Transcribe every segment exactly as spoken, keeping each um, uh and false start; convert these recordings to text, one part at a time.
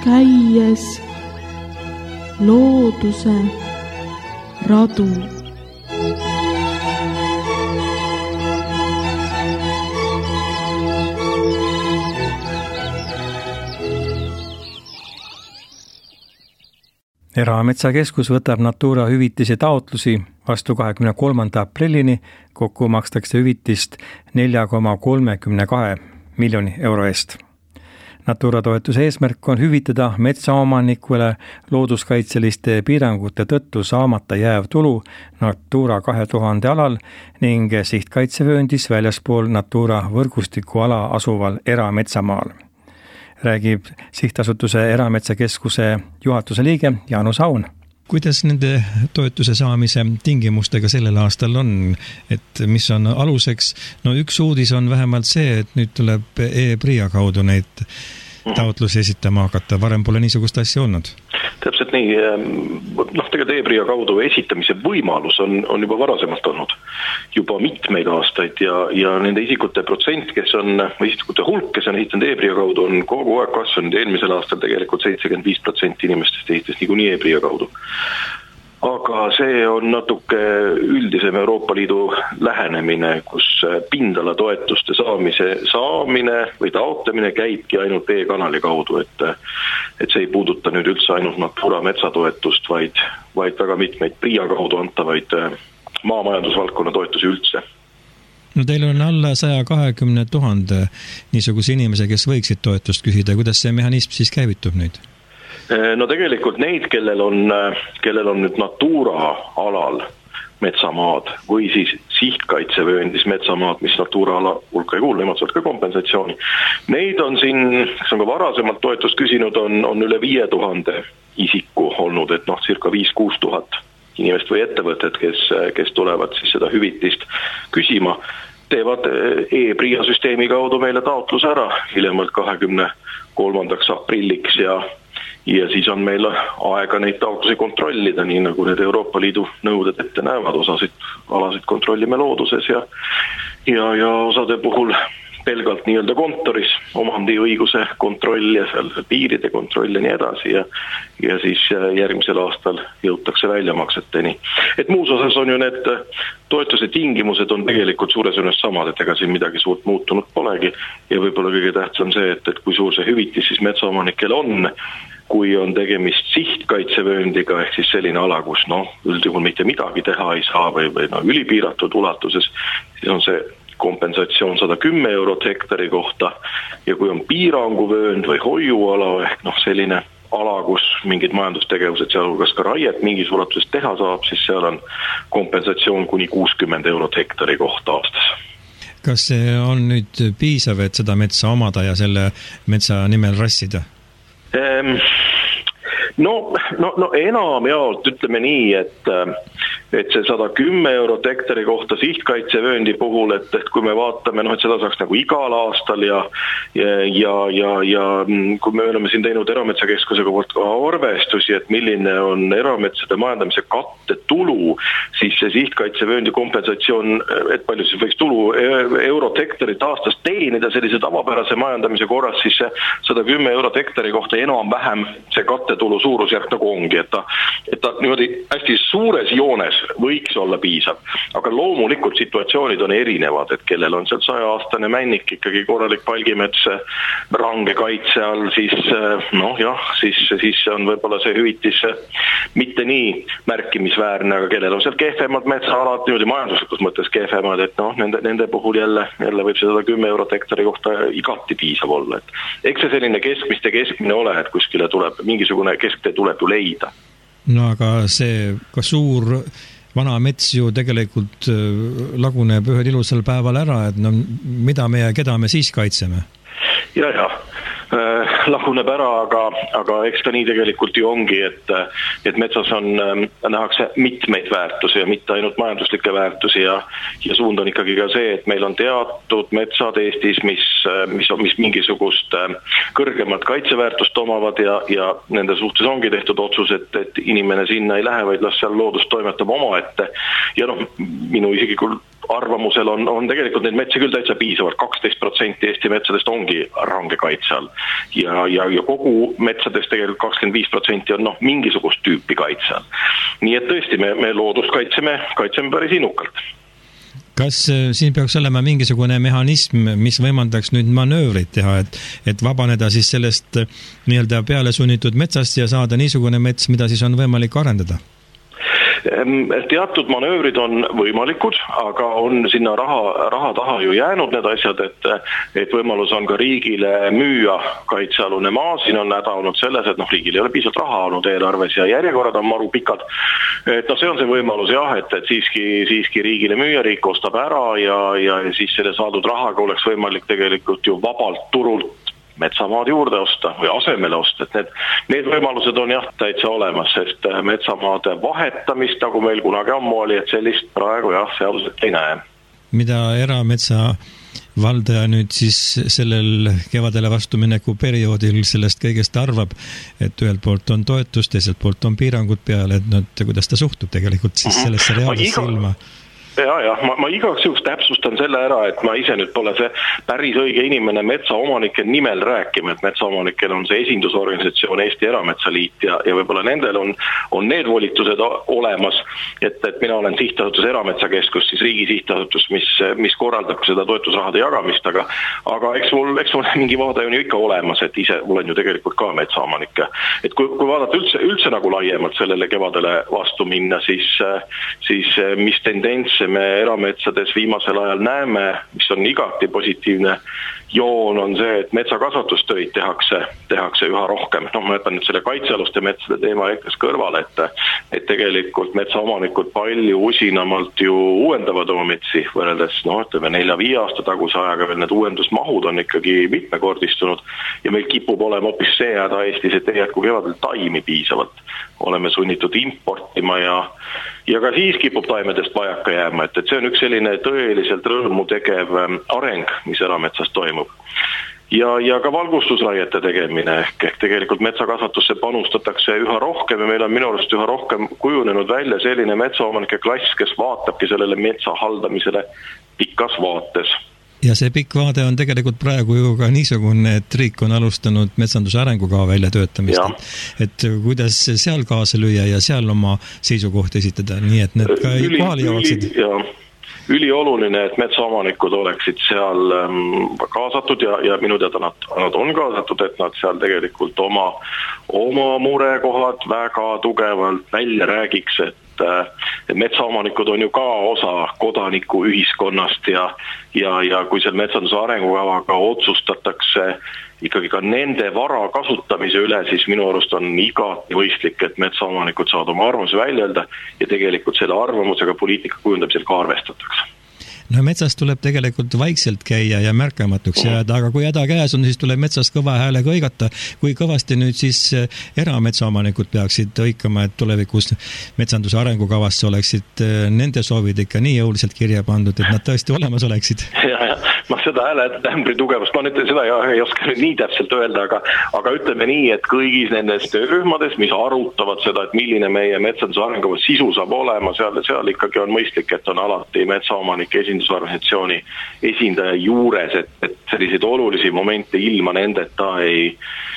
käies looduse radu. Erametsakeskus võtab Natura hüvitise taotlusi vastu kahekümne kolmanda aprillini, kokku makstakse hüvitist nelja koma kolmekümne kahe miljoni euro eest. Natura toetuse eesmärk on hüvitada metsaomanikule looduskaitseliste piirangute tõttu saamata jääv tulu Natura kahe tuhande alal ning sihtkaitsevööndis väljaspool Natura võrgustiku ala asuval erametsamaal. Räägib sihtasutuse Erametsakeskuse juhatuse liige Jaanus Aun. Kuidas nende toetuse saamise tingimustega sellel aastal on, et mis on aluseks? No üks uudis on vähemalt see, et nüüd tuleb e-PRIA kaudu neid taotlusi esitama hakata. Varem pole niisugust asja olnud. Täpselt nii, noh, tegelikult e-PRIA kaudu esitamise võimalus on, on juba varasemalt olnud, juba mitmeid aastaid ja, ja nende isikute protsent, kes on, isikute hulk, kes on esitanud e-PRIA kaudu, on kogu aeg kasvanud. Eelmisel aastal tegelikult seitsekümmend viis protsenti inimestest esitas niikuinii e-PRIA kaudu. Aga see on natuke üldisem Euroopa Liidu lähenemine, kus pindala toetuste saamise, saamine või taotlemine käibki ainult e-kanali kaudu, et, et see ei puuduta nüüd üldse ainult Natura metsatoetust, vaid, vaid väga mitmeid PRIA kaudu antavaid maamajandusvaldkonna toetusi üldse. No teil on alla saja kahekümne tuhande niisuguse inimese, kes võiksid toetust küsida. Kuidas see mehhanism siis käivitub nüüd? No tegelikult neid, kellel on, kellel on nüüd Natura alal metsamaad või siis sihtkaitsevööndis metsamaad, mis Natura ala hulka ei kuulu, nemad saavad ka kompensatsiooni. Neid on siin, kes on ka varasemalt toetust küsinud, on, on üle viie tuhande isiku olnud, et noh, circa viis kuus tuhat inimest või ettevõtted, kes, kes tulevad siis seda hüvitist küsima, teevad e-PRIA süsteemi kaudu meile taotlus ära hiljemalt kahekümne kolmandaks aprilliks ja Ja siis on meil aega neid taotlusi kontrollida, nii nagu need Euroopa Liidu nõuded ette näevad. Osasid alasid kontrollime looduses ja, ja, ja osade puhul pelgalt nii-öelda kontoris omandiõiguse kontroll ja seal piiride kontroll ja nii edasi ja, ja siis järgmisel aastal jõutakse väljamakseteni. Et muus osas on ju need toetuse tingimused on tegelikult suures ünes samad, et ega siin midagi suurt muutunud polegi ja võib-olla kõige tähtsam see, et, et kui suur see hüvitis siis metsaomanikel on, kui on tegemist sihtkaitsevööndiga ehk siis selline ala, kus noh, üldjuhul mitte midagi teha ei saa või, või no, ülipiiratud ulatuses, siis on see kompensatsioon sada kümme eurot hektari kohta ja kui on piiranguvöönd või hoiuala ehk noh, selline ala, kus mingid majandustegevused, sealhulgas ka raiet mingis ulatuses teha saab, siis seal on kompensatsioon kuni kuuskümmend eurot hektari kohta aastas. Kas see on nüüd piisav, et seda metsa omada ja selle metsa nimel rassida? No, no, no enam jaolt ütleme nii, et, et see sada kümme eurot hektari kohta sihtkaitsevööndi puhul, et, et kui me vaatame, noh, et seda saaks nagu igal aastal ja, ja, ja, ja, ja kui me oleme siin teinud Erametsakeskusega poolt ka arvestusi, et milline on erametsade majandamise kattetulu, siis see sihtkaitsevööndi kompensatsioon, et palju siis võiks tulu eurot hektarit aastas teenida sellise tavapärase majandamise korras, siis see sada kümme eurot hektari kohta enam vähem see kattetulu suurusjärk nagu ongi, et ta, et ta niimoodi hästi suures joones võiks olla piisav. Aga loomulikult situatsioonid on erinevad, et kellel on seal saja-aastane männik ikkagi korralik palgimets range kaitse all, siis noh jah, siis, siis on võib-olla see hüvitis mitte nii märkimisväärne, aga kellel on seal kehvemad metsaalad, niimoodi majanduslikus mõttes kehvemad, et noh, nende, nende puhul jälle, jälle võib seda kümme eurot hektari kohta igati piisav olla. Et eks see selline keskmiste keskmine ole, et kuskile tuleb, mingisugune kesktee tuleb ju leida. No aga see ka suur vana mets ju tegelikult laguneb ühel ilusal päeval ära, et no mida me ja keda me siis kaitseme? Ja, ja. Laguneb ära, aga, aga eks ta nii tegelikult ju ongi, et, et metsas on, nähakse mitmeid väärtusi ja mitte ainult majanduslikke väärtusi ja, ja suund on ikkagi ka see, et meil on teatud metsad Eestis, mis, mis, mis mingisugust kõrgemat kaitseväärtust omavad ja, ja nende suhtes ongi tehtud otsus, et, et inimene sinna ei lähe, vaid las seal loodus toimetab oma ette ja noh, minu isiklikul arvamusel on, on tegelikult neid metsi küll täitsa piisavalt, kaksteist protsenti Eesti metsadest ongi range kaitse all. Ja, ja, ja kogu metsadest tegelikult kakskümmend viis protsenti on noh, mingisugust tüüpi kaitse all. Nii et tõesti, me, me loodust kaitseme, kaitseme päris innukalt. Kas siin peaks olema mingisugune mehhanism, mis võimaldaks nüüd manöövrit teha, et, et vabaneda siis sellest nii-öelda peale sunnitud metsast ja saada niisugune mets, mida siis on võimalik arendada? Teatud manöövrid on võimalikud, aga on sinna raha, raha taha ju jäänud need asjad, et, et võimalus on ka riigile müüa kaitsealune maa. Siin on häda olnud selles, et noh, riigil ei ole piisavalt raha olnud eelarves ja järjekorrad on maru pikad. Et no see on see võimalus jah, et, et siiski, siiski riigile müüa, riik ostab ära ja, ja siis selle saadud rahaga oleks võimalik tegelikult ju vabalt turult metsamaad juurde osta või asemele osta, et need, need võimalused on jah täitsa olemas, sest metsamaade vahetamist, nagu meil kunagi ammu oli, et sellist praegu jah seaduselt ei näe. Mida erametsa valdaja nüüd siis sellel kevadele vastumineku perioodil sellest kõigest arvab, et ühelt poolt on toetus, teiselt poolt on piirangud peale, et no, kuidas ta suhtub tegelikult siis sellesse reaalsesse ilma? Ja, ja, ma, ma igaks juhuks täpsustan selle ära, et ma ise nüüd pole see päris õige inimene metsaomanike nimel rääkima, et metsaomanikel on see esindusorganisatsioon Eesti Erametsaliit ja, ja võib-olla nendel on, on need volitused olemas, et, et mina olen sihtasutus Erametsakeskus, siis riigi sihtasutus, mis, mis korraldab seda toetusrahade jagamist, aga, aga eks mul, eks mul mingi vaade on ju ikka olemas, et ise olen ju tegelikult ka metsaomanik. Et kui, kui vaadata üldse, üldse nagu laiemalt sellele kevadele vastu minna, siis, siis mis tendents me erametsades viimasel ajal näeme, mis on igati positiivne joon, on see, et metsakasvatustöid tehakse, tehakse üha rohkem. No ma jätan nüüd selle kaitsealuste metsade teema hetkes kõrvale, et, et tegelikult metsaomanikud palju usinamalt ju uuendavad oma metsi, võrreldes no, ütleme nelja-viie aasta taguse ajaga veel need uuendusmahud on ikkagi mitmekordistunud ja meil kipub olema hoopis see häda Eestis, et ei jätku kevadel taimi piisavalt. Oleme sunnitud importima ja, ja ka siis kipub taimedest vajaka jääma, et, et see on üks selline tõeliselt rõõmu tegev areng, mis erametsas toimub. Ja, ja ka valgustusraiete tegemine ehk, ehk tegelikult metsakasvatusse panustatakse üha rohkem ja meil on minu arust üha rohkem kujunenud välja selline metsaomanike klass, kes vaatabki sellele metsa haldamisele pikas vaates. Ja see pikk vaade on tegelikult praegu ju ka niisugune, et riik on alustanud metsanduse arengukava väljatöötamist, et, et kuidas seal kaasa lüüa ja seal oma seisukohti esitada, nii et need ka üli, kohale jõuaksid. Ülioluline, et metsaomanikud oleksid seal kaasatud ja, ja minu teada nad, nad on kaasatud, et nad seal tegelikult oma, oma murekohad väga tugevalt välja räägiks, et et metsaomanikud on ju ka osa kodaniku ühiskonnast ja, ja, ja kui seal metsanduse arengukavaga otsustatakse ikkagi ka nende vara kasutamise üle, siis minu arust on igati mõistlik, et metsaomanikud saavad oma arvamuse välja öelda ja tegelikult selle arvamusega poliitika kujundamisel ka arvestatakse. No metsas tuleb tegelikult vaikselt käia ja märkamatuks jääda, aga kui häda käes on, siis tuleb metsas kõva häälega õigata. Kui kõvasti nüüd siis erametsaomanikud peaksid õikama, et tulevikus metsanduse arengukavasse oleksid nende soovid ikka nii jõuliselt kirja pandud, et nad tõesti olemas oleksid? Ja, ja. Ma seda hääle tämbri tugevust, ma nüüd seda ei oska nii täpselt öelda, aga, aga ütleme nii, et kõigis nendes töörühmades, mis arutavad seda, et milline meie metsanduse arengukava sisu saab olema, seal, seal ikkagi on mõistlik, et on alati metsaomanike esindusorganisatsiooni esindaja juures, et, et selliseid olulisi momente ilma nendeta ei,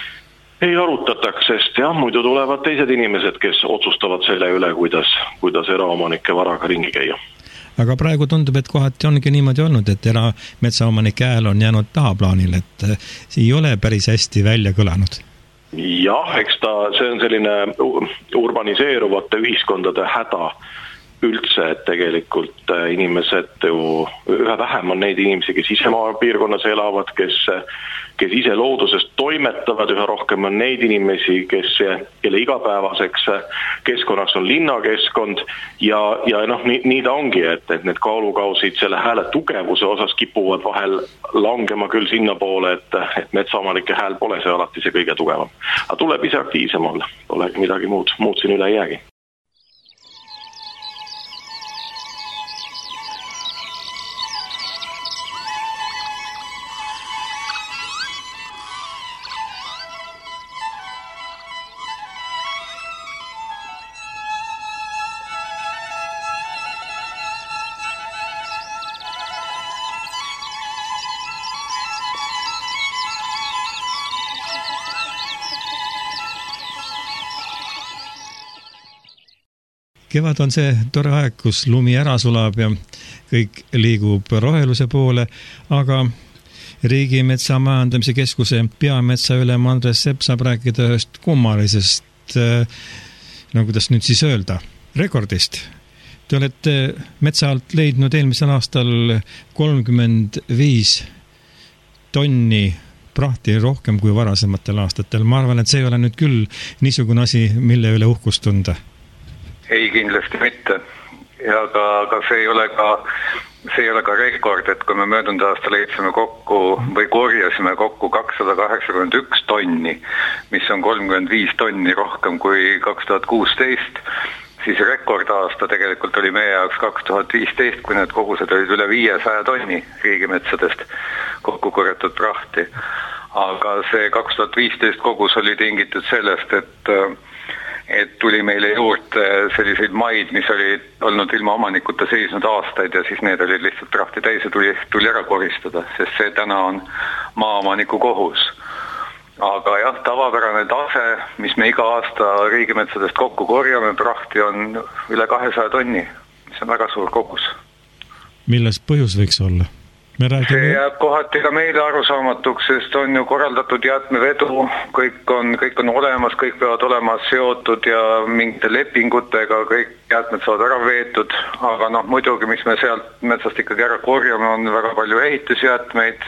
ei arutataks, sest jah, muidu tulevad teised inimesed, kes otsustavad selle üle, kuidas, kuidas eraomanike varaga ringi käia. Aga praegu tundub, et kohati ongi niimoodi olnud, et erametsaomanike hääl on jäänud tahaplaanil, et see ei ole päris hästi välja kõlanud. Jah, eks ta, see on selline urbaniseeruvate ühiskondade häda üldse, et tegelikult inimesed ju, üha vähem on neid inimesi, kes ise maapiirkonnas elavad, kes, kes ise loodusest toimetavad, üha rohkem on neid inimesi, kes, kelle igapäevaseks keskkonnaks on linnakeskkond ja, ja noh, nii, nii ta ongi, et, et need kaalukausid selle hääle tugevuse osas kipuvad vahel langema küll sinna poole, et, et metsaomanike hääl pole see alati see kõige tugevam. Aga tuleb ise aktiivsem olla, pole midagi muud, muud siin üle ei jäägi. kevad on see tore aeg, kus lumi ära sulab ja kõik liigub roheluse poole, aga Riigimetsa Majandamise Keskuse peametsaülem Andres Sepp saab rääkida ühest kummalisest, no kuidas nüüd siis öelda, rekordist. Te olete metsa alt leidnud eelmisel aastal kolmkümmend viis tonni prahti rohkem kui varasematel aastatel. Ma arvan, et see ei ole nüüd küll niisugune asi, mille üle uhkust tunda. Ei, kindlasti mitte. Ja ka, ka see ei ole ka, see ei ole ka rekord, et kui me möödunud aasta leidsime kokku või korjasime kokku kakssada kaheksakümmend üks tonni, mis on kolmkümmend viis tonni rohkem kui kaks tuhat kuusteist, siis rekordaasta tegelikult oli meie jaoks kaks tuhat viisteist, kui need kogused olid üle viiesaja tonni riigimetsadest kokku korjatud prahti. Aga see kaks tuhat viisteist kogus oli tingitud sellest, et, et tuli meile juurde selliseid maid, mis olid olnud ilma omanikuta seisnud aastaid ja siis need olid lihtsalt prahti täis ja tuli, tuli ära koristada, sest see täna on maaomaniku kohus. Aga jah, tavapärane tase, mis me iga aasta riigimetsadest kokku korjame, prahti on üle kahesaja tonni, mis on väga suur kogus. Milles põhjus võiks olla? Me räägime... See jääb kohati ka meile arusaamatuks, sest on ju korraldatud jäätmevedu, kõik on, kõik on olemas, kõik peavad olema seotud ja mingite lepingutega, kõik jäätmed saavad ära veetud, aga noh, muidugi, mis me sealt metsast ikkagi ära korjame, on väga palju ehitusjäätmeid,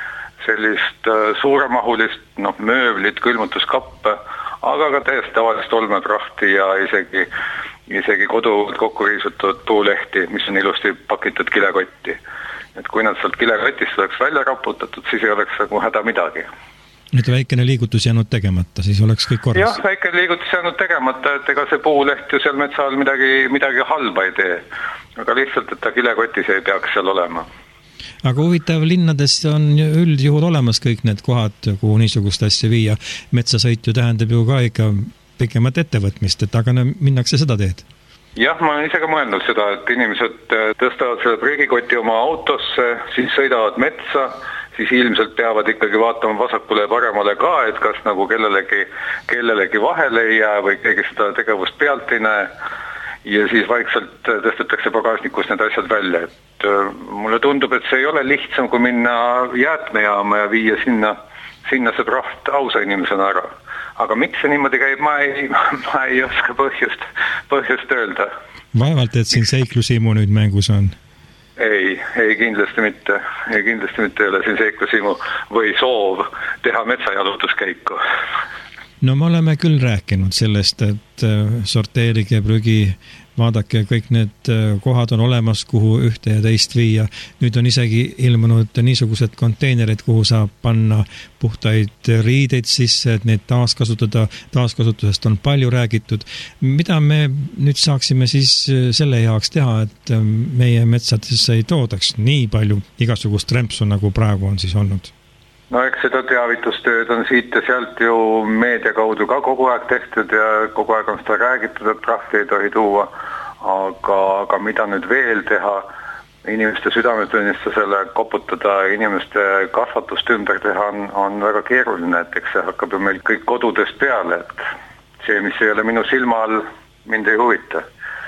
sellist suuremahulist noh, mööblit, külmutuskappe, aga ka täiesti tavalist olmeprahti ja isegi, isegi kodu kokku riisutud puulehti, mis on ilusti pakitud kilekotti. Et kui nad sealt kilekotist oleks välja raputatud, siis ei oleks nagu häda midagi. Et väikene liigutus jäänud tegemata, siis oleks kõik korras? Jah, väikene liigutus jäänud tegemata, et ega see puuleht ju seal metsa all midagi, midagi halba ei tee. Aga lihtsalt, et ta kilekotis ei peaks seal olema. Aga huvitav, linnades on üldjuhul olemas kõik need kohad, kuhu niisugust asja viia. Metsasõit ju tähendab ju ka ikka pikemat ettevõtmist, et aga minnakse seda teed? Jah, ma olen ise ka mõelnud seda, et inimesed tõstavad selle prügikoti oma autosse, siis sõidavad metsa, siis ilmselt peavad ikkagi vaatama vasakule ja paremale ka, et kas nagu kellelegi, kellelegi vahele ei jää või keegi seda tegevust pealt ei näe. Ja siis vaikselt tõstetakse pagasnikust need asjad välja. Et mulle tundub, et see ei ole lihtsam, kui minna jäätmejaama ja viia sinna, sinna see praht ausa inimesena ära. Aga miks see niimoodi käib, ma ei, ma ei oska põhjust, põhjust öelda. Vaevalt, et siin seiklusimu nüüd mängus on? Ei, ei kindlasti mitte. Ei kindlasti mitte ei ole siin seiklusimu või soov teha metsajalutuskäiku. No me oleme küll rääkinud sellest, et sorteerige prügi, vaadake, kõik need kohad on olemas, kuhu ühte ja teist viia. Nüüd on isegi ilmunud niisugused konteinerid, kuhu saab panna puhtaid riideid sisse, et need taaskasutada. Taaskasutusest on palju räägitud. Mida me nüüd saaksime siis selle jaoks teha, et meie metsadesse ei toodaks nii palju igasugust rempsu, nagu praegu on siis olnud? No eks seda teavitustööd on siit ja sealt ju meedia kaudu ka kogu aeg tehtud ja kogu aeg on seda räägitud, et prahti ei tohi tuua, aga, aga mida nüüd veel teha, inimeste südametunnistusele koputada, inimeste kasvatust ümber teha on, on väga keeruline, et eks see hakkab ju meil kõik kodudest peale, et see, mis ei ole minu silma all, mind ei huvita.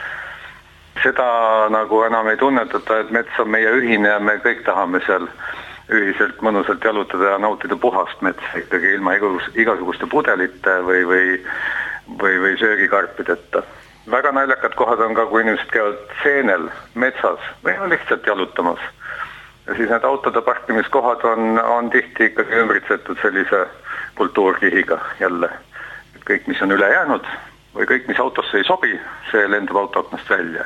Seda nagu enam ei tunnetata, et mets on meie ühine ja me kõik tahame seal ühiselt mõnusalt jalutada ja nautida puhast metsa ikkagi ilma igasuguste pudelite või, või, või, või söögikarpideta. Väga naljakad kohad on ka, kui inimesed käivad seenel metsas või on lihtsalt jalutamas. Ja siis need autode parkimiskohad on, on tihti ikkagi ümbritsetud sellise kultuurkihiga jälle. Et kõik, mis on üle jäänud või kõik, mis autosse ei sobi, see lendab autoaknast välja.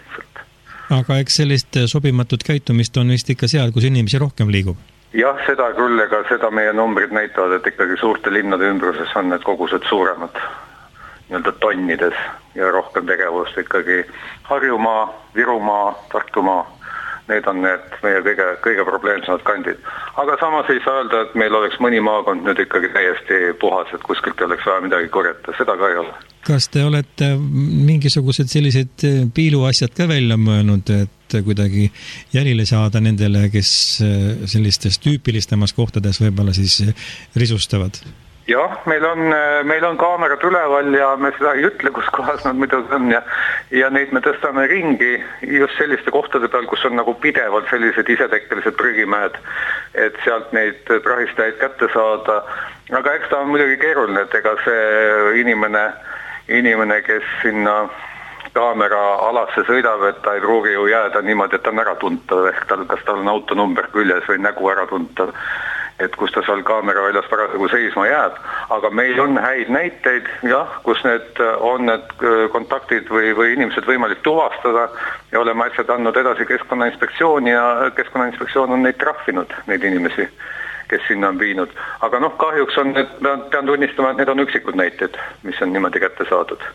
Aga eks sellist sobimatut käitumist on vist ikka seal, kus inimesi rohkem liigub? Jah, seda küll, ega seda meie numbrid näitavad, et ikkagi suurte linnade ümbruses on need kogused suuremad nii-öelda tonnides ja rohkem tegevust ikkagi Harjumaa, Virumaa, Tartumaa. Need on need meie kõige, kõige probleemsemad kandid. Aga samas ei saa öelda, et meil oleks mõni maakond nüüd ikkagi täiesti puhas, et kuskilt ei oleks vaja midagi korjata. Seda ka ei ole. Kas te olete mingisugused sellised piiluasjad ka välja mõelnud, et kuidagi jälile saada nendele, kes sellistes tüüpilistemas kohtades võib-olla siis risustavad? jah, meil on, meil on kaamerad üleval ja me seda ei ütle, kus kohas nad muidugi on ja, ja neid me tõstame ringi just selliste kohtade peal, kus on nagu pidevalt sellised isetekkelised prügimäed, et sealt neid prahistajaid kätte saada. Aga eks ta on muidugi keeruline, et ega see inimene, inimene, kes sinna kaamera alasse sõidab, et ta ei pruugi ju jääda niimoodi, et ta on ära tuntav, ehk tal, kas tal on autonumber küljes või nägu ära tuntav, et kus ta seal kaamera väljas parasjagu seisma jääb, aga meil on häid näiteid, jah, kus need on need kontaktid või, või inimesed võimalik tuvastada ja oleme asjad andnud edasi Keskkonnainspektsiooni ja Keskkonnainspektsioon on neid trahvinud, neid inimesi, kes sinna on viinud. Aga noh, kahjuks on need, pean tunnistama, et need on üksikud näited, mis on niimoodi kätte saadud.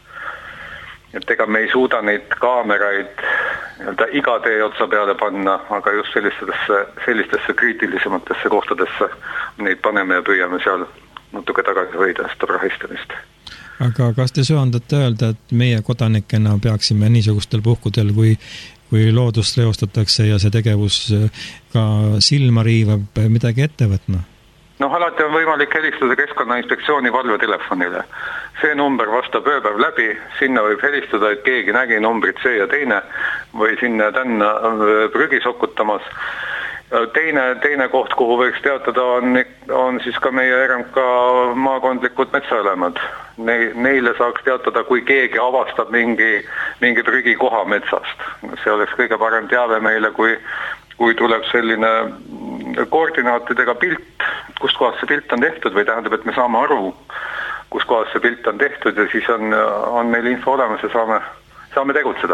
Et ega me ei suuda neid kaameraid iga tee otsa peale panna, aga just sellistesse, sellistesse kriitilisematesse kohtadesse neid paneme ja püüame seal natuke tagasi hoida seda prahistamist. Aga kas te söandate öelda, et meie kodanikena peaksime niisugustel puhkudel, kui, kui loodust reostatakse ja see tegevus ka silma riivab, midagi ette võtma? Noh, alati on võimalik helistada Keskkonnainspektsiooni valvetelefonile. See number vastab ööpäev läbi, sinna võib helistada, et keegi nägi numbrit see ja teine või sinna tänna prügi sokutamas. Teine, teine koht, kuhu võiks teatada, on, on siis ka meie R M K maakondlikud metsaelemad. Neile saaks teatada, kui keegi avastab mingi, mingi prügi koha metsast. See oleks kõige parem teave meile, kui kui tuleb selline koordinaatidega pilt, kust kohas see pilt on tehtud või tähendab, et me saame aru, kus kohas see pilt on tehtud ja siis on, on meil info olemas ja saame, saame tegutseda.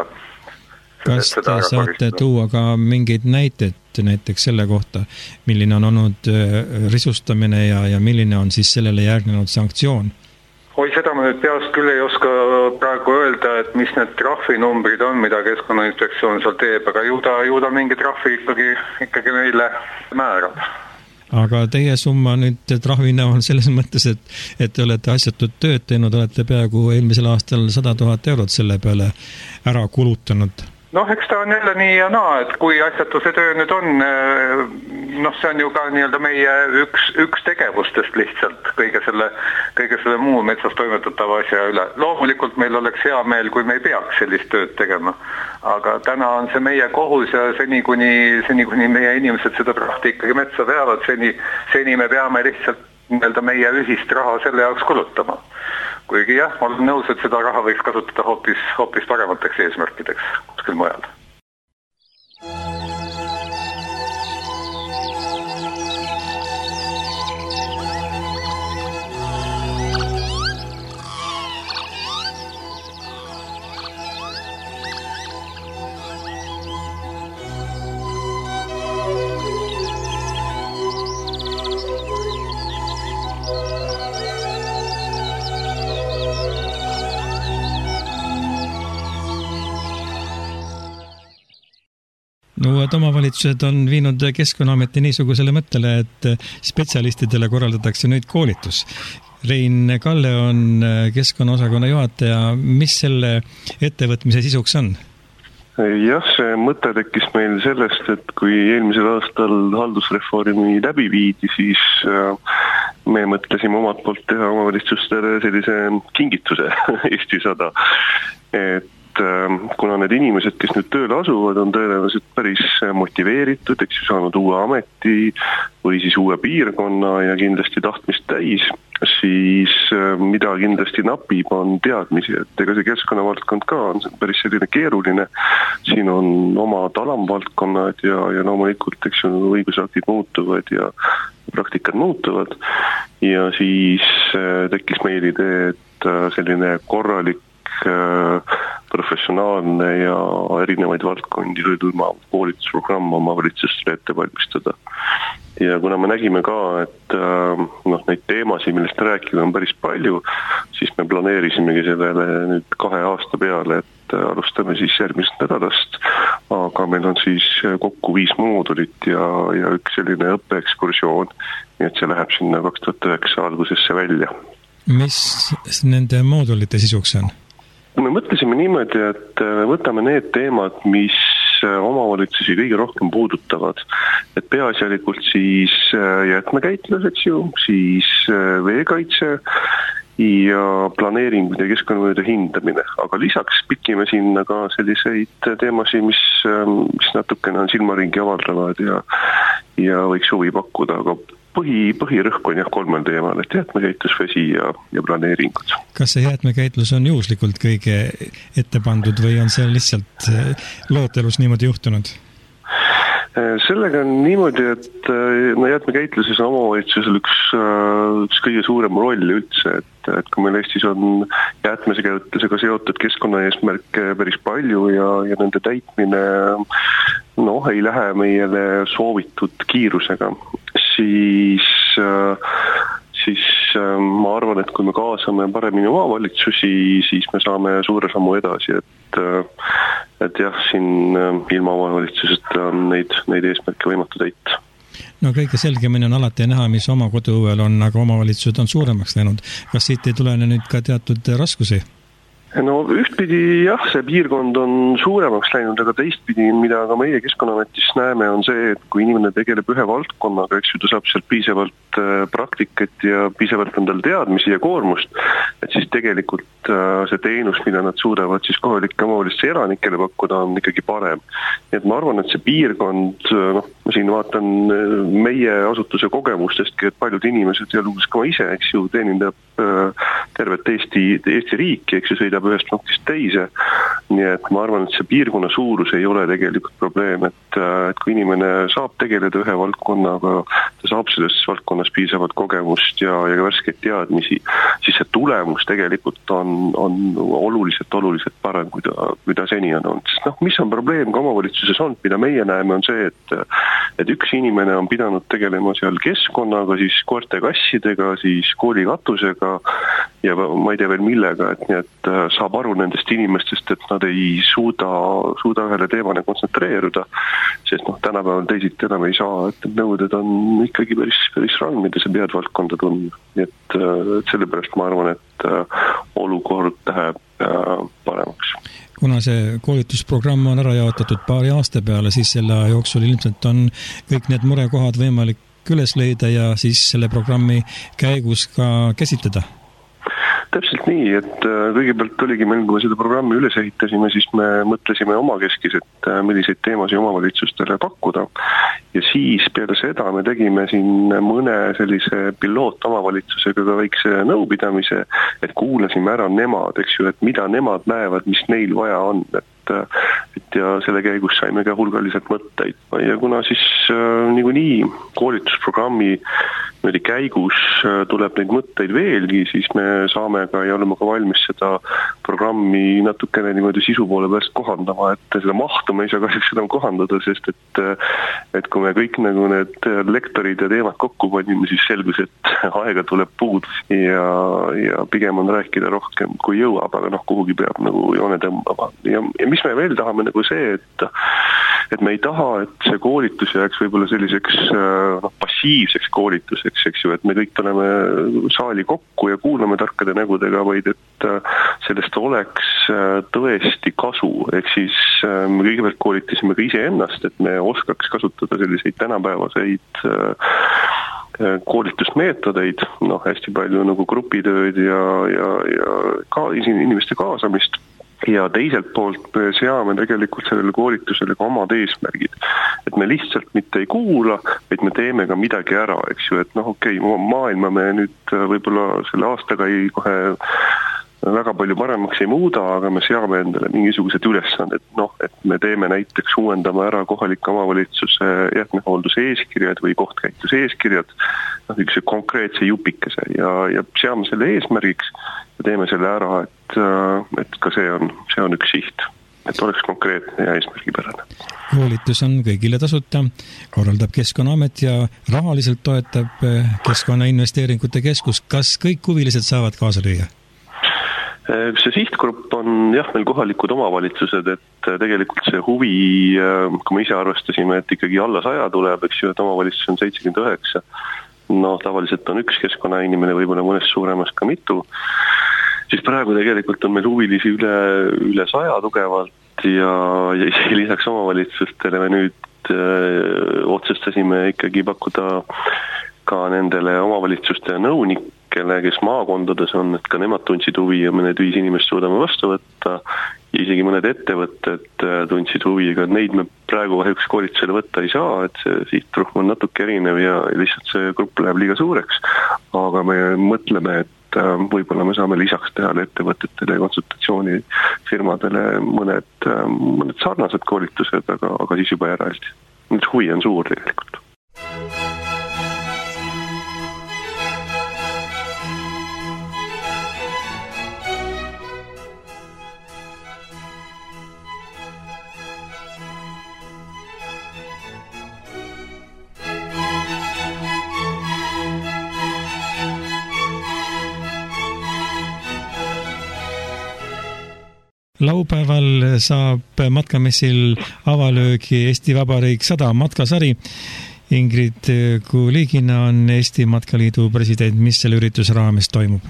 Kas te saate tuua ka mingeid näiteid näiteks selle kohta, milline on olnud risustamine ja, ja milline on siis sellele järgnenud sanktsioon? Oi, seda ma nüüd peast küll ei oska praegu öelda, et mis need trahvinumbrid on, mida Keskkonnainspektsioon seal teeb, aga ju ta, ju ta mingi trahvi ikkagi, ikkagi meile määrab. Aga teie summa nüüd trahvina on selles mõttes, et, et te olete asjatud tööd teinud, olete peaaegu eelmisel aastal sada tuhat eurot selle peale ära kulutanud. Noh, eks ta on jälle nii ja naa, et kui asjatuse töö nüüd on, noh, see on ju ka nii-öelda meie üks, üks tegevustest lihtsalt kõige selle, kõige selle muu metsas toimetatava asja üle. Loomulikult meil oleks hea meel, kui me ei peaks sellist tööd tegema, aga täna on see meie kohus ja seni kuni, seni kuni meie inimesed seda prahti ikkagi metsa veavad, seni, seni me peame lihtsalt nii-öelda meie ühist raha selle jaoks kulutama. Kuigi jah, ma olen nõus, et seda raha võiks kasutada hoopis, hoopis paremateks eesmärkideks kuskil mujal. No, et omavalitsused on viinud Keskkonnaameti niisugusele mõttele, et spetsialistidele korraldatakse nüüd koolitus. Rein Kalle on keskkonnaosakonna juhataja. Mis selle ettevõtmise sisuks on? Jah, see mõte tekkis meil sellest, et kui eelmisel aastal haldusreformi läbi viidi, siis me mõtlesime omalt poolt teha omavalitsustele sellise kingituse Eesti sada. Et kuna need inimesed, kes nüüd tööle asuvad, on tõenäoliselt päris motiveeritud, eks ju saanud uue ameti või siis uue piirkonna ja kindlasti tahtmist täis, siis mida kindlasti napib, on teadmisi, et ega see keskkonnavaldkond ka on päris selline keeruline. Siin on omad alamvaldkonnad ja, ja loomulikult, eks ju, õigusaktid muutuvad ja praktikad muutuvad ja siis tekkis meil idee, et selline korralik professionaalne ja erinevaid valdkondi hõlmav koolitusprogramm omavalitsustele ette valmistada. Ja kuna me nägime ka, et noh, neid teemasid, millest rääkida on päris palju, siis me planeerisimegi sellele nüüd kahe aasta peale, et alustame siis järgmisest nädalast, aga meil on siis kokku viis moodulit ja, ja üks selline õppeekskursioon, nii et see läheb sinna kaks tuhat üheksa algusesse välja. Mis nende moodulite sisuks on? Me mõtlesime niimoodi, et võtame need teemad, mis omavalitsusi kõige rohkem puudutavad. Et peaasjalikult siis jäätmekäitlus, eks ju, siis veekaitse ja planeeringud ja keskkonnamõjude hindamine. Aga lisaks pikime sinna ka selliseid teemasid, mis, mis natukene on silmaringi avaldavad ja, ja võiks huvi pakkuda, aga põhi, põhirõhk on jah kolmel teemal, et jäätmekäitlus, vesi ja, ja planeeringud. Kas see jäätmekäitlus on juhuslikult kõige ette pandud või on see lihtsalt lootelus niimoodi juhtunud? Sellega on niimoodi, et no, jäätmekäitluses on omavalitsusel üks, üks kõige suurem roll üldse, et, et kui meil Eestis on jäätmekäitlusega seotud keskkonnaeesmärke päris palju ja, ja nende täitmine noh, ei lähe meile soovitud kiirusega, siis, siis ma arvan, et kui me kaasame paremini omavalitsusi, siis me saame suure sammu edasi, et et jah, siin ilma omavalitsuseta on neid, neid eesmärke võimatu täita. No kõige selgemini on alati näha, mis oma koduõuel on, aga omavalitsused on suuremaks läinud. Kas siit ei tulene nüüd ka teatud raskusi? No ühtpidi jah, see piirkond on suuremaks läinud, aga teistpidi, mida ka meie Keskkonnaametis näeme, on see, et kui inimene tegeleb ühe valdkonnaga, eks ju, ta saab sealt piisavalt praktikat ja piisavalt endal teadmisi ja koormust, et siis tegelikult see teenus, mida nad suudavad siis kohalike omavalitsuste elanikele pakkuda, on ikkagi parem. Et ma arvan, et see piirkond, noh, ma siin vaatan meie asutuse kogemustestki, et paljud inimesed ja lugus ka ma ise, eks ju, teenindab tervet Eesti, Eesti riiki, eks ju, sõidab ühest punktist teise. Nii et ma arvan, et see piirkonna suurus ei ole tegelikult probleem, et, et kui inimene saab tegeleda ühe valdkonnaga, ta saab selles valdkonnas piisavalt kogemust ja, ja värskeid teadmisi, siis see tulemus tegelikult on, on oluliselt, oluliselt parem, kui ta, kui ta seni on olnud. Sest noh, mis on probleem ka omavalitsuses on, mida meie näeme, on see, et, et üks inimene on pidanud tegelema seal keskkonnaga, siis koerte kassidega, siis koolikatusega ja ma ei tea veel millega, et nii, et saab aru nendest inimestest, et nad ei suuda, suuda ühele teemane kontsentreeruda, sest noh, tänapäeval teisiti enam ei saa, et nõuded on ikkagi päris, päris rangid ja see pead valdkonda tundma. Nii et, et sellepärast ma arvan, et olukord läheb paremaks. Kuna see koolitusprogramm on ära jaotatud paari aasta peale, siis selle jooksul ilmselt on kõik need murekohad võimalik üles leida ja siis selle programmi käigus ka käsitleda. Täpselt nii, et kõigepealt oligi meil, kui me seda programmi üles ehitasime, siis me mõtlesime omakeskis, et milliseid teemasid omavalitsustele pakkuda. Ja siis peale seda me tegime siin mõne sellise piloot omavalitsusega ka väikse nõupidamise, et kuulasime ära nemad, eks ju, et mida nemad näevad, mis neil vaja on, et et ja selle käigus saime ka hulgaliselt mõtteid. Ja kuna siis äh, niikuinii koolitusprogrammi niimoodi käigus äh, tuleb neid mõtteid veelgi, siis me saame ka ja oleme ka valmis seda programmi natukene niimoodi sisu poole pärast kohandama, et seda mahtu me ei saa kahjuks enam kohandada, sest et, et kui me kõik nagu need lektorid ja teemad kokku panime, siis selgus, et aega tuleb puud ja, ja pigem on rääkida rohkem kui jõuab, aga noh, kuhugi peab nagu joone tõmbama. Ja, ja mis me veel tahame nagu see, et, et me ei taha, et see koolitus jääks võib-olla selliseks noh, passiivseks koolituseks, eks ju, et me kõik tuleme saali kokku ja kuulame tarkade nägudega, vaid et sellest oleks tõesti kasu, ehk siis me kõigepealt koolitasime ka ise ennast, et me oskaks kasutada selliseid tänapäevaseid koolitusmeetodeid, noh, hästi palju nagu grupitööd ja, ja, ja ka inimeste kaasamist. Ja teiselt poolt me seame tegelikult sellele koolitusele ka omad eesmärgid. Et me lihtsalt mitte ei kuula, vaid me teeme ka midagi ära, eks ju, et noh, okei, maailma me nüüd võib-olla selle aastaga ei kohe väga palju paremaks ei muuda, aga me seame endale mingisugused ülesanded, noh, et me teeme näiteks uuendama ära kohalike omavalitsuse jäätmehoolduse eeskirjad või kohtkäitluse eeskirjad, noh, üks konkreetse jupikese ja, ja seame selle eesmärgiks ja teeme selle ära, et, et ka see on, see on üks siht, et oleks konkreetne ja eesmärgipärane. Koolitus on kõigile tasuta, korraldab Keskkonnaamet ja rahaliselt toetab Keskkonnainvesteeringute Keskus. Kas kõik huvilised saavad kaasa lüüa? See sihtgrupp on jah, meil kohalikud omavalitsused, et tegelikult see huvi, kui me ise arvestasime, et ikkagi alla saja tuleb, eks ju, et omavalitsus on seitsekümmend üheksa, no tavaliselt on üks keskkonnainimene, võib-olla mõnest suuremast ka mitu, siis praegu tegelikult on meil huvilisi üle, üle saja tugevalt ja, ja isegi lisaks omavalitsustele me nüüd öö, otsustasime ikkagi pakkuda ka nendele omavalitsuste nõunikele, kes maakondades on, et ka nemad tundsid huvi ja me need viis inimest suudame vastu võtta ja isegi mõned ettevõtted tundsid huvi, ega neid me praegu kahjuks koolitusele võtta ei saa, et see sihtrühm on natuke erinev ja lihtsalt see grupp läheb liiga suureks, aga me mõtleme, et võib-olla me saame lisaks teha ettevõtetele ja konsultatsioonifirmadele mõned, mõned sarnased koolitused, aga, aga siis juba järeldi. Nüüd huvi on suur tegelikult. Laupäeval saab matkamessil avalöögi Eesti Vabariik sada matkasari. Ingrid Kuligina on Eesti Matkaliidu president. Mis selle ürituse raames toimub?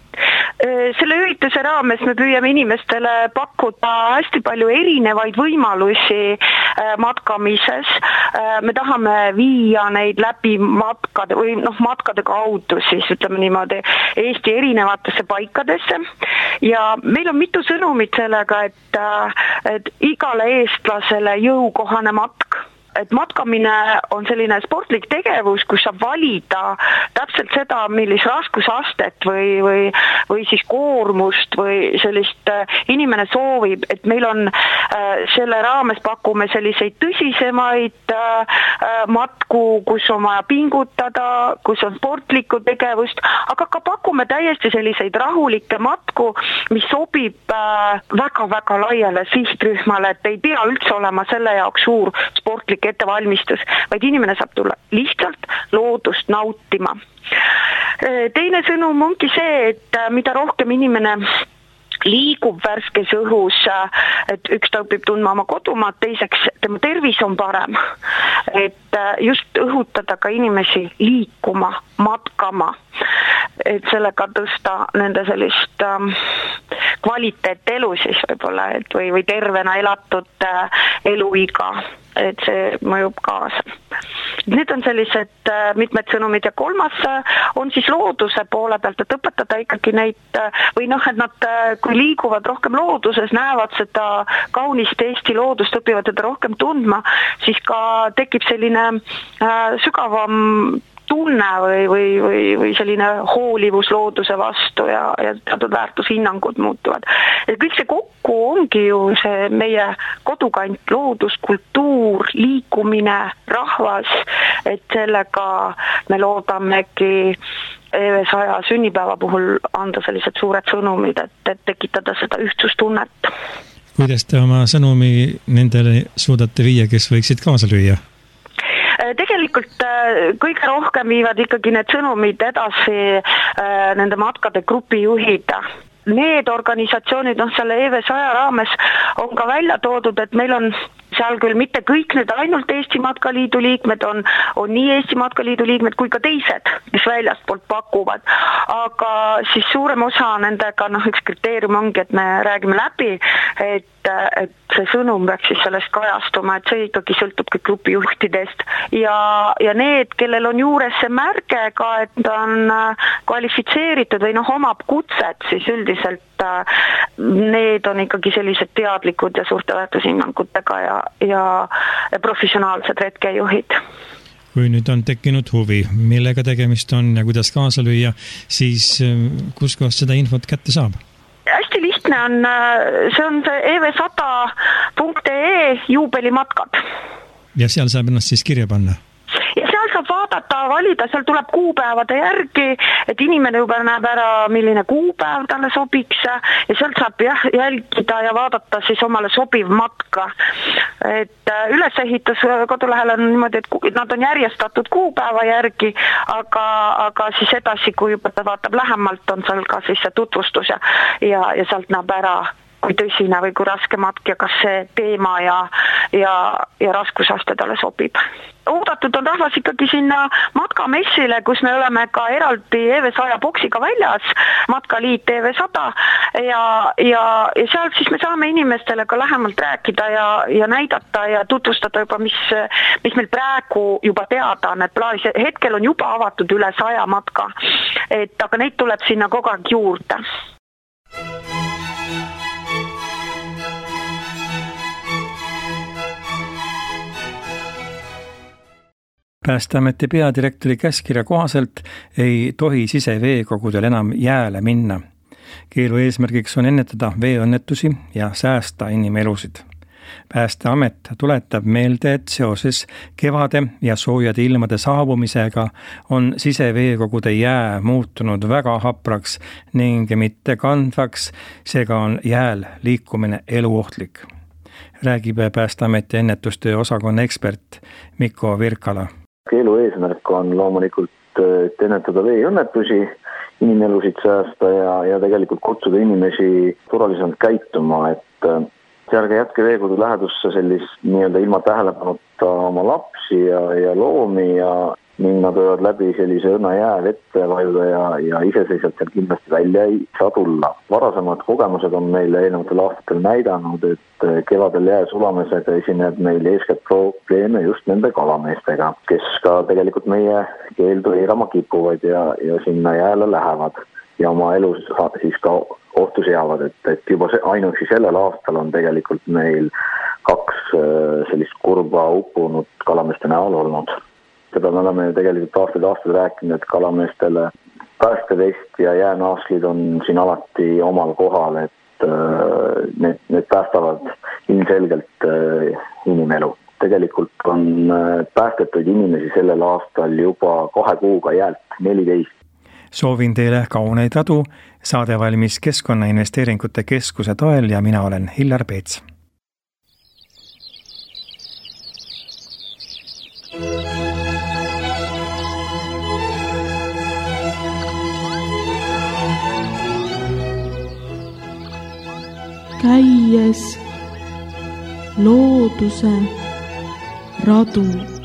Selle ürituse raames me püüame inimestele pakkuda hästi palju erinevaid võimalusi matkamises. Me tahame viia neid läbi matkade või noh, matkade kaudu siis ütleme niimoodi Eesti erinevatesse paikadesse ja meil on mitu sõnumit sellega, et, et igale eestlasele jõukohane matk. Et matkamine on selline sportlik tegevus, kus saab valida täpselt seda, millis raskusastet või, või, või siis koormust või sellist inimene soovib, et meil on selle raames pakume selliseid tõsisemaid matku, kus on vaja pingutada, kus on sportlikku tegevust, aga ka pakume täiesti selliseid rahulikke matku, mis sobib väga-väga laiale sihtrühmale, et ei pea üldse olema selle jaoks suur sportlik ettevalmistus, vaid inimene saab tulla lihtsalt loodust nautima. Teine sõnum ongi see, et mida rohkem inimene liigub värskes õhus, et üks ta õpib tundma oma kodumaad, teiseks tema tervis on parem. Et just õhutada ka inimesi liikuma, matkama, et sellega tõsta nende sellist ähm, kvaliteet elu siis võib-olla, et või, või tervena elatud äh, eluiga, et see mõjub kaasa. Need on sellised äh, mitmed sõnumid ja kolmas äh, on siis looduse poole pealt, et õpetada ikkagi neid äh, või noh, et nad äh, kui liiguvad rohkem looduses, näevad seda kaunist Eesti loodust, õpivad teda rohkem tundma, siis ka tekib selline äh, sügavam tunne või, või, või, või selline hoolivus looduse vastu ja, ja teatud väärtushinnangud muutuvad. Et kõik see kokku ongi ju see meie kodukant, loodus, kultuur, liikumine, rahvas, et sellega me loodamegi E V saja sünnipäeva puhul anda sellised suured sõnumid, et, et tekitada seda ühtsustunnet. Kuidas te oma sõnumi nendele suudate viia, kes võiksid kaasa lüüa? Tegelikult kõige rohkem viivad ikkagi need sõnumid edasi nende matkade grupijuhid. Need organisatsioonid, noh, selle E V saja raames on ka välja toodud, et meil on seal küll mitte kõik need ainult Eesti Matkaliidu liikmed, on, on nii Eesti Matkaliidu liikmed kui ka teised, mis väljastpoolt pakuvad. Aga siis suurem osa nendega, noh, üks kriteerium ongi, et me räägime läbi, et, et see sõnum peaks siis sellest kajastuma, et see ikkagi sõltub kõik grupijuhtidest. Ja, ja need, kellel on juures see märge ka, et on kvalifitseeritud või noh, omab kutset, siis üldiselt need on ikkagi sellised teadlikud ja suurte väärtushinnangutega ja, ja professionaalsed retkejuhid. Kui nüüd on tekkinud huvi, millega tegemist on ja kuidas kaasa lüüa, siis kus kohast seda infot kätte saab? Hästi lihtne on, see on see e v sada punkt e juubelimatkad. Ja seal saab ennast siis kirja panna? Ja seal saab vaadata, valida, seal tuleb kuupäevade järgi, et inimene juba näeb ära, milline kuupäev talle sobiks ja sealt saab jah, jälgida ja vaadata siis omale sobiv matka. Et ülesehitus kodulehel on niimoodi, et nad on järjestatud kuupäeva järgi, aga, aga siis edasi, kui juba ta vaatab lähemalt, on seal ka siis see tutvustus ja, ja, ja sealt näeb ära, kui tõsine või kui raske matk ja kas see teema ja, ja, ja raskusaste talle sobib. Oodatud on rahvas ikkagi sinna matkamessile, kus me oleme ka eraldi E V sada boksiga väljas, matkaliit E V sada ja, ja, ja seal siis me saame inimestele ka lähemalt rääkida ja, ja näidata ja tutvustada juba, mis, mis meil praegu juba teada on, et plaanis, hetkel on juba avatud üle saja matka, et aga neid tuleb sinna kogu aeg juurde. Päästeameti peadirektori käskirja kohaselt ei tohi siseveekogudel enam jääle minna. Keelu eesmärgiks on ennetada veeõnnetusi ja säästa inimelusid. Päästeamet tuletab meelde, et seoses kevade ja soojade ilmade saabumisega on siseveekogude jää muutunud väga hapraks ning mitte kandvaks, seega on jääl liikumine eluohtlik. Räägib Päästeameti ennetustöö osakonna ekspert Mikko Virkala. Keelu eesmärk on loomulikult ennetada veeõnnetusi, inimelusid säästa ja, ja tegelikult kutsuda inimesi turvaliselt käituma, et see ärge jätke veekodu lähedusse sellist nii-öelda ilma tähelepanuta oma lapsi ja, ja loomi ja ning nad võivad läbi sellise õnna jää vette vajuda ja, ja iseseisvalt seal kindlasti välja ei saa tulla. Varasemad kogemused on meile eelnevatel aastatel näidanud, et kevadel jää sulamisega esineb meil eeskätt probleeme just nende kalameestega, kes ka tegelikult meie keeldu eirama kipuvad ja, ja sinna jääle lähevad ja oma elu siis ka ohtu seavad, et, et juba see, ainuüksi sellel aastal on tegelikult meil kaks sellist kurba uppunud kalameeste näol olnud. Seda me oleme tegelikult aastaid aastaid rääkinud, et kalameestele päästevest ja jäänaaslid on siin alati omal kohal, et need, need päästavad ilmselgelt inimelu. Tegelikult on päästetuid inimesi sellel aastal juba kahe kuuga jäält neliteist. Soovin teile kauneid radu, saade valmis Keskkonnainvesteeringute Keskuse toel ja mina olen Hillar Peets. Käies looduse radu.